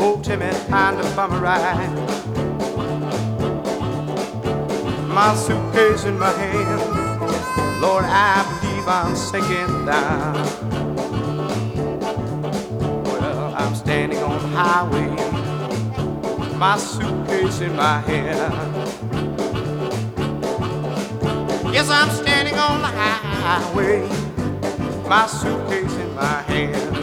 Oh, Timmy, kind of bummer ride. My suitcase in my hand, Lord, I believe I'm sinking down. Well, I'm standing on the highway, my suitcase in my hand. Yes, I'm standing on the highway, my suitcase in my hand.